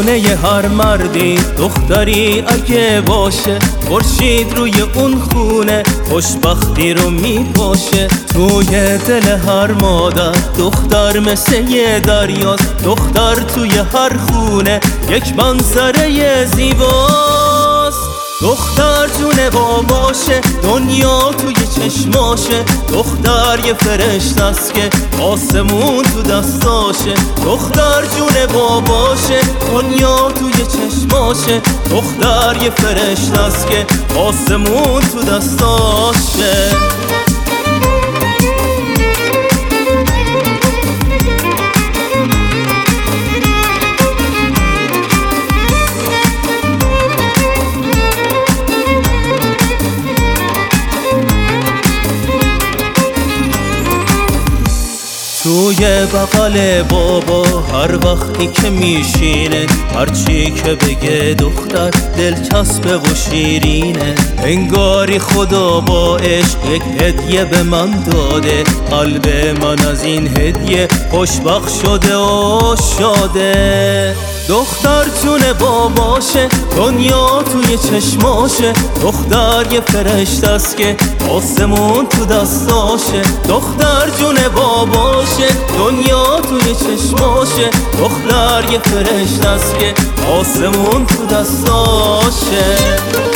خونه ی هر مردی دختری اگه باشه، خورشید روی اون خونه خوشبختی رو میپاشه. توی دل هر مادر دختر مثل یه دریاست، دختر توی هر خونه یک منظره زیباست. دختر جون باباشه، دنیا توی چشماشه، دختر یه فرشته است که آسمون تو دستاشه. دختر جون باباشه، دنیا توی چشماشه، دختر یه فرشته است که آسمون تو دستاشه. توی بغل بابا هر وقتی که میشینه، هرچی که بگه دختر دلچسبه و شیرینه. انگاری خدا با عشق یک هدیه به من داده، قلب من از این هدیه خوشبخت شده و شاده. دختر جون باباشه، دنیا توی چشماشه، دختر یه فرشته است که آسمون تو دستاشه. دختر جون باباشه، دنیا توی چشماشه، دختر یه فرشته است که آسمون تو دستاشه.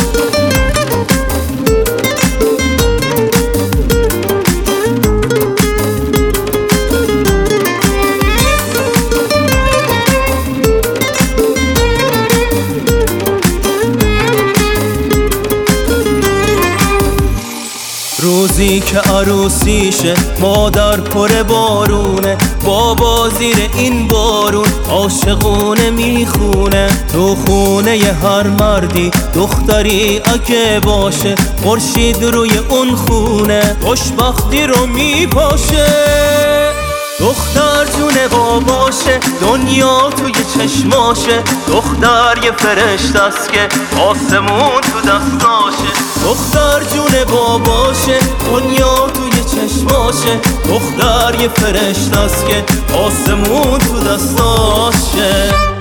روزی که عروسیشه مادر پر بارونه، بابا زیر این بارون عاشقونه میخونه. تو خونه ی هر مردی دختری اگه باشه، خورشید روی اون خونه خوشبختی رو میپاشه. دختر جون باباشه، دنیا توی چشماشه، دختر یه فرشته است که آسمون تو دستاشه. دختر جون باباشه، دنیا توی چشماشه، دختر یه فرشته است که آسمون تو دستاشه.